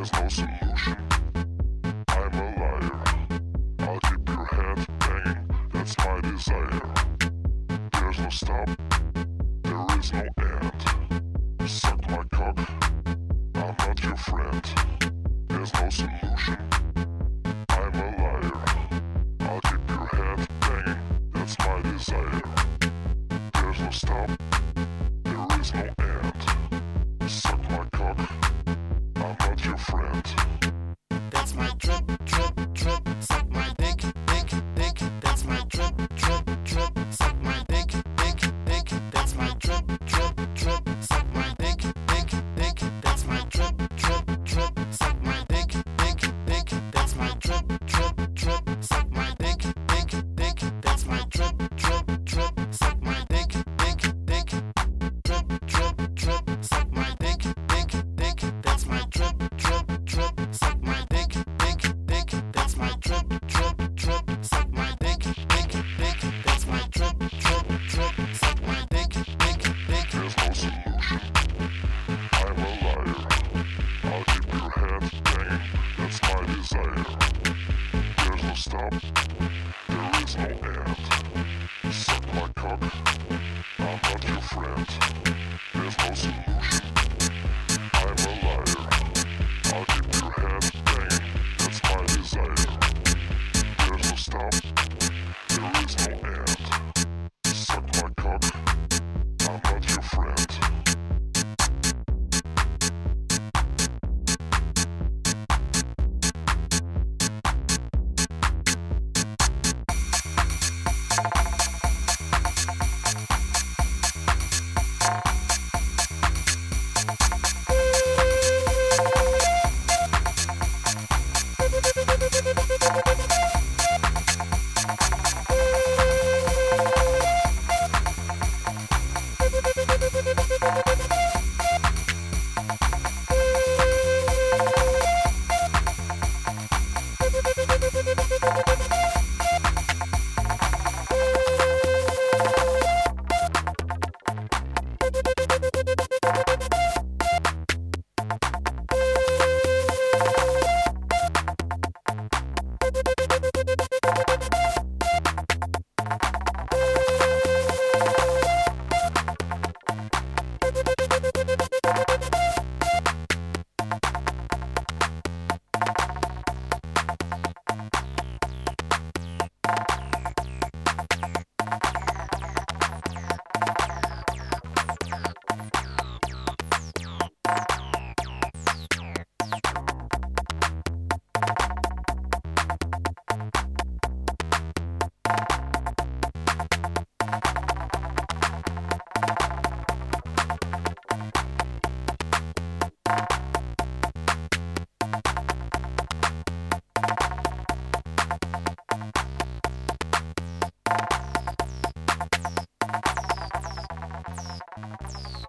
There's no solution. I'm a liar. I'll keep your head banging. That's my desire. There's no stop. There is no end. Suck my cock. I'm not your friend. There's no solution. I'm a liar. I'll keep your head banging. That's my desire. There's no stop. There is no end. Suck my cock. I'm not your friend. That's my trip, trip, trip. Suck my dick, dick, dick. That's my trip, trip, trip. Suck my dick, dick, dick. That's my trip, trip, trip. Suck my dick, dick, dick. That's my trip, trip, trip. Suck my dick, dick, dick. That's my trip, trip, trip. Suck my dick, dick, dick. That's my trip, trip, trip. Suck my dick, dick, dick. Trip, trip, trip. Suck my dick, dick, dick. That's my trip, trip, trip. Suck my dick, dick, dick. That's my trip, trip, trip. Suck my dick, dick, dick. That's my trip, trip, trip. Suck my dick, dick, dick. There's no solution. I'm a liar. I'll keep your head banging. That's my desire. There's no stop.